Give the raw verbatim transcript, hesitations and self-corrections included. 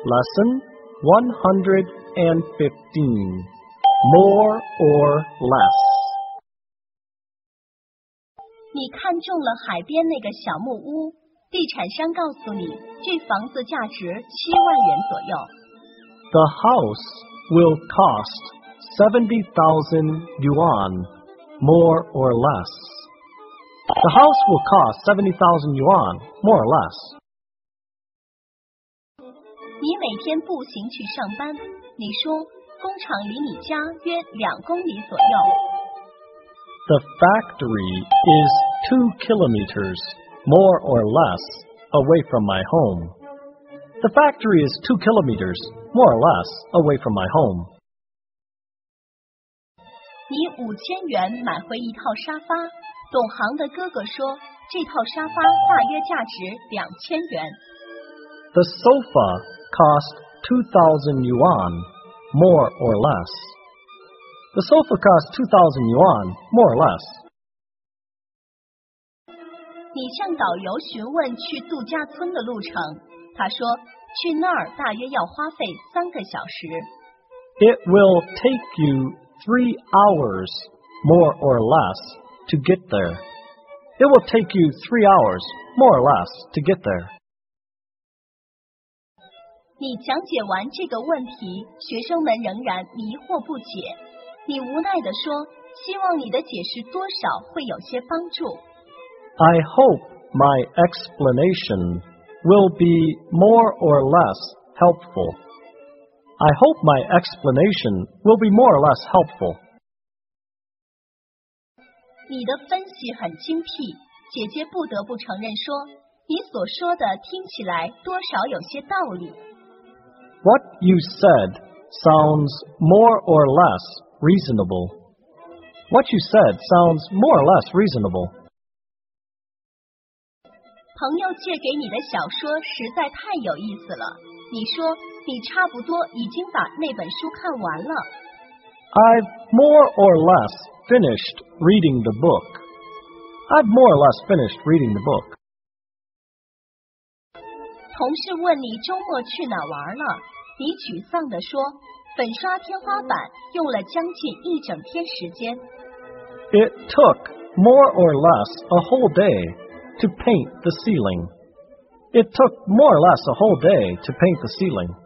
Lesson one hundred fifteen. More or less. 你看中了海边那个小木屋，地产商告诉你，这房子价值七万元左右。 The house will cost seventy thousand yuan, more or less. The house will cost seventy thousand yuan, more or less. 你每天步行去上班，你说工厂离你家约两公里左右。 The factory is two kilometers, more or less, away from my home. The factory is two kilometers, more or less, away from my home. 你五千元买回一套沙发，懂行的哥哥说，这套沙发大约价值两千元。 The sofa cost two thousand yuan, more or less. The sofa cost two thousand yuan, more or less. 你向导游询问去度假村的路程，他说去那儿大约要花费三个小时。 It will take you three hours, more or less, to get there. It will take you three hours, more or less, to get there. 你讲解完这个问题，学生们仍然迷惑不解。你无奈地说，希望你的解释多少会有些帮助。 I hope my explanation will be more or less helpful. I hope my explanation will be more or less helpful. 你的分析很精辟，姐姐不得不承认说，你所说的听起来多少有些道理。 What you said sounds more or less reasonable. What you said sounds more or less reasonable. 朋友借给你的小说实在太有意思了，你说你差不多已经把那本书看完了。 I've more or less finished reading the book. I've more or less finished reading the book. 同事问你周末去哪玩了，你沮丧地说，粉刷天花板用了将近一整天时间。 It took more or less a whole day to paint the ceiling. It took more or less a whole day to paint the ceiling.